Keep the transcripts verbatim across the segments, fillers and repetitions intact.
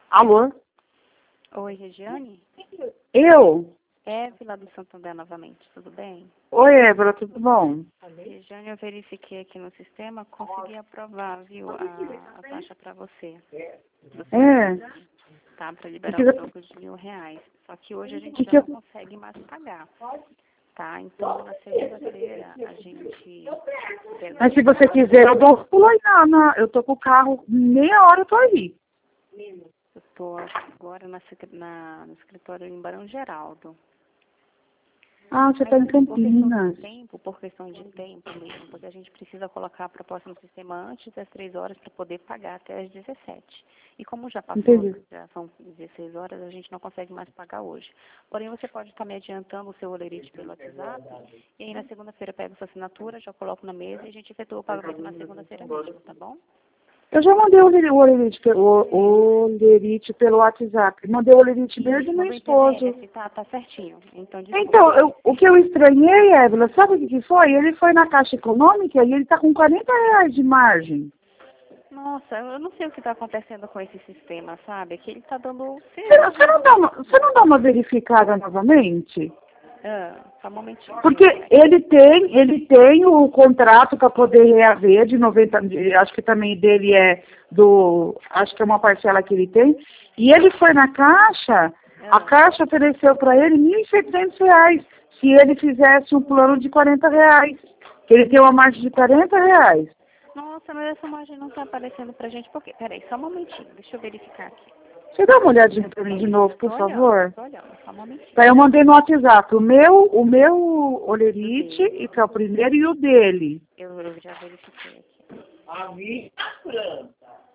Alô? Oi, Regiane? Eu? É Vila do Santander novamente, tudo bem? Oi, Ébora, tudo bom? Regiane, eu verifiquei aqui no sistema, consegui aprovar, viu, a, a taxa para você. você É. Tá, para liberar Que o que- troco de mil reais. Só que hoje a gente que já que eu- não consegue mais pagar. Tá, então na segunda-feira a gente pega Mas o se você exato. quiser, eu dou um pulo aí na, na- eu tô com o carro, meia hora eu tô aí. Eu estou agora na, secre- na, no escritório em Barão Geraldo. Ah, você tá em Por questão Campinas. de tempo, por questão de tempo mesmo, porque a gente precisa colocar a proposta no sistema antes das três horas para poder pagar até as dezessete. E como já passou, Entendi. já são dezesseis horas, a gente não consegue mais pagar hoje. Porém, você pode estar me adiantando o seu olerite pelo WhatsApp, e aí na segunda-feira pego sua assinatura, já coloco na mesa e a gente efetua o pagamento na segunda-feira mesmo, tá bom? Eu já mandei o olerite, o olerite, pelo- o olerite pelo WhatsApp. Mandei o olerite meu e do meu Mandou em esposo. T B S, tá, tá certinho. Então, desculpa. Então, eu- o que eu estranhei, Ébora, sabe o que, que foi? Ele foi na Caixa Econômica e ele tá com quarenta reais de margem. Nossa, eu não sei o que está acontecendo com esse sistema, sabe? Que ele está dando... Você não, você não dá uma, você não dá uma verificada novamente? Ah, só um momentinho. Porque ele tem, ele tem o contrato para poder reaver de noventa, de- acho que também dele é do, acho que é uma parcela que ele tem, e ele foi na Caixa, a Caixa ofereceu para ele mil e setecentos reais, se ele fizesse um plano de quarenta reais, que ele tem uma margem de quarenta reais. Nossa, mas essa margem não está aparecendo pra gente. Por quê? Peraí, só um momentinho. Deixa eu verificar aqui. Você dá uma olhadinha para mim de novo, Tô por olhando, favor? tô olhando. Só um momentinho. Tá, eu mandei no WhatsApp o meu, o meu olerite, e que é o primeiro, e o dele. Eu, eu já verifiquei aqui. A minha França.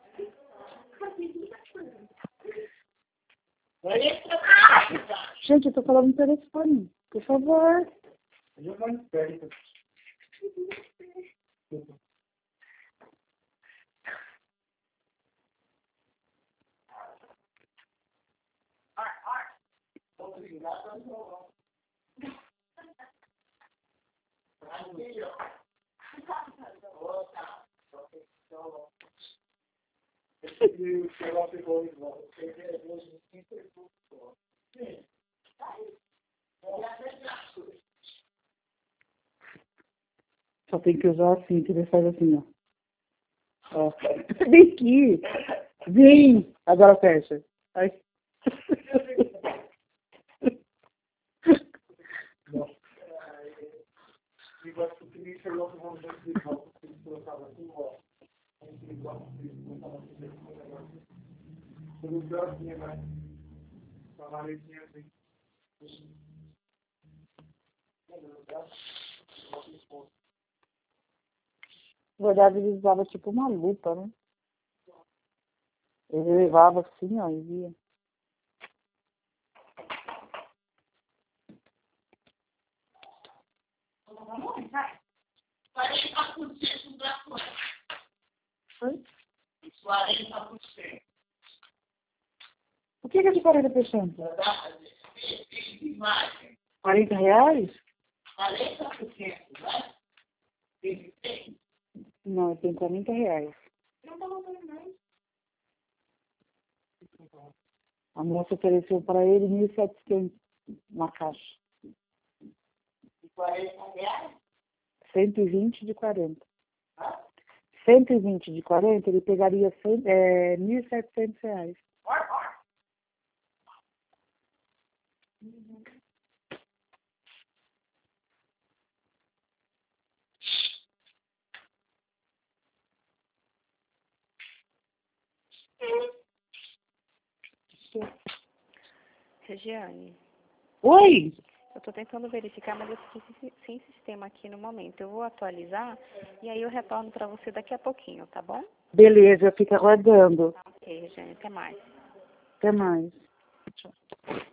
Gente, eu tô falando no telefone, por favor. Eu vou em perto. Só tem que usar assim, que ele faz assim, ó. Ó. Vem aqui. Vem. Agora fecha. Ai. Na verdade, ele usava tipo uma lupa, né? Ele levava assim, ó, e via. Foi? quarenta por cento. O que que é de quarenta por cento? quarenta reais? quarenta por cento, né? Não, tem quarenta reais. A moça ofereceu para ele mil e setecentos na caixa. E quarenta reais? cento e vinte de quarenta. cento e vinte de quarenta, ele pegaria cem, é, mil e setecentos reais. Regiane, Oi? eu estou tentando verificar, mas eu fiquei sem, sem sistema aqui no momento. Eu vou atualizar e aí eu retorno para você daqui a pouquinho, tá bom? Beleza, fica aguardando. Ok, Regiane, até mais. Até mais.